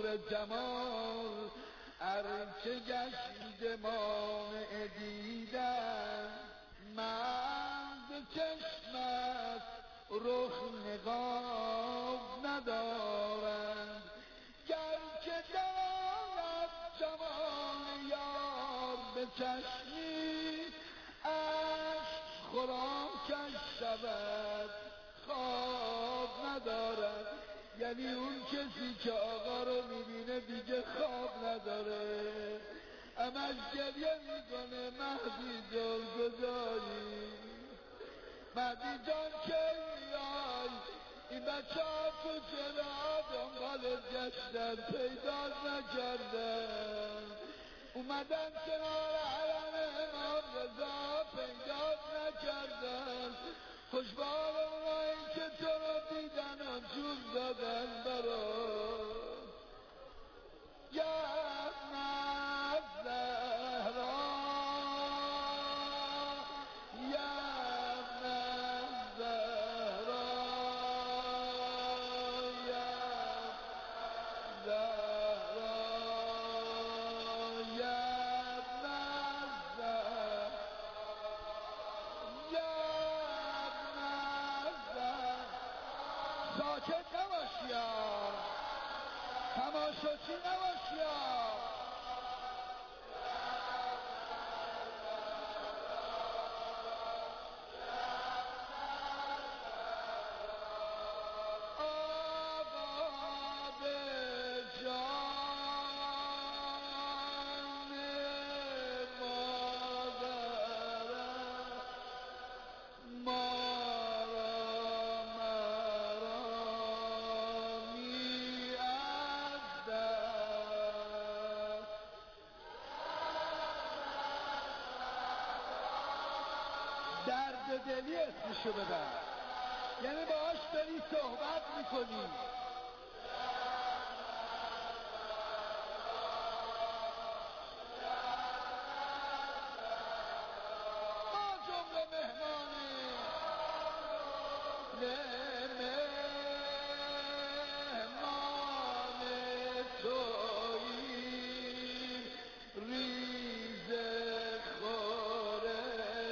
در جمال ارچه گشت مانع دیدن مرد چشمت رخ نقاب ندارند گرچه دارد جمال یار به چشمی عشق خوراکش شود خواب ندارد. یعنی اون کسی که آقا رو میبینه دیگه خواب نداره همش گریه میکنه مهدی جان کجایی مهدی جان که میای این بچه ها تو چرا دنبالت گشتن پیداش نکردن اومدن کنار حرم امام رضا پیداش نکردن خوشبال اونایی که تو رو دیدن و جون دادن برات یا زهرا ساکت نباش یا تماشاچی نباش یا درد دلی اسمشو ببر یعنی باهاش داری صحبت میکنی ما جمله مهمانی مهمان تویی ریز خوره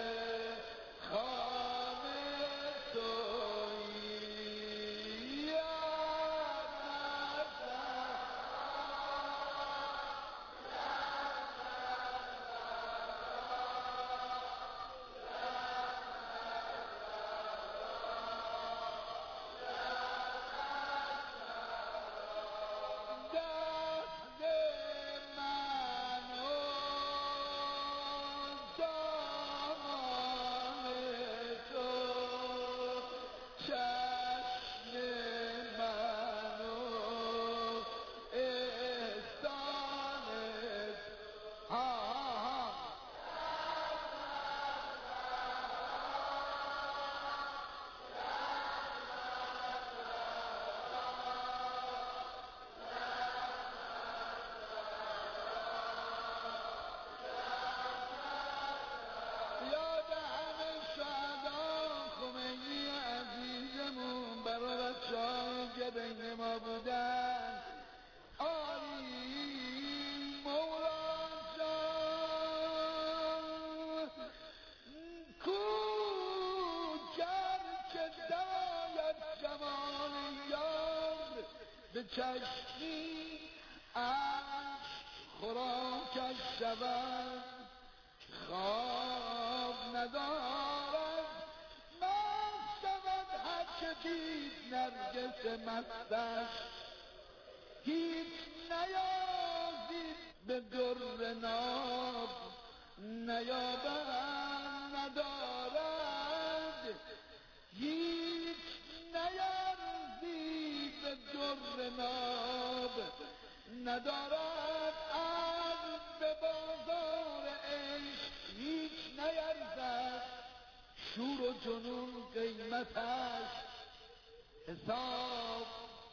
که بین ما بودن آری مولا جان کو که داید جمال یار به چشمی عشق خوراکش شود خواب ندارد که دید نرگس مستش هیچ نیازید به در ناب نیابن ندارد هیچ نیازید به در ناب ندارد از به بازار عشق هیچ نیرزد شور و جنون قیمتش حساب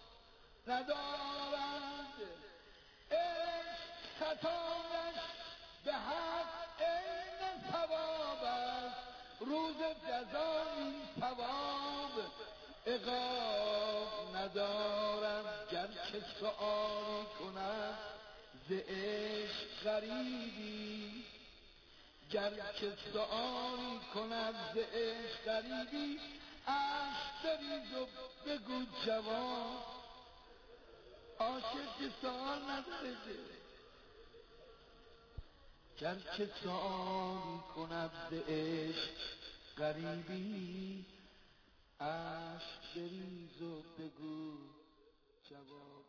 ندارد عشق خطایش به حق عین ثواب است روز جزا این ثواب عقاب ندارد گرچه که سؤالی کند ز عشق غریبی، گر که سؤالی کند ز عشق غریبی، اشک بریز و بگو جواب. عاشق که سؤال نداره که، گر که سؤالی کند ز عشق غریبی، اشک بریز و بگو جواب.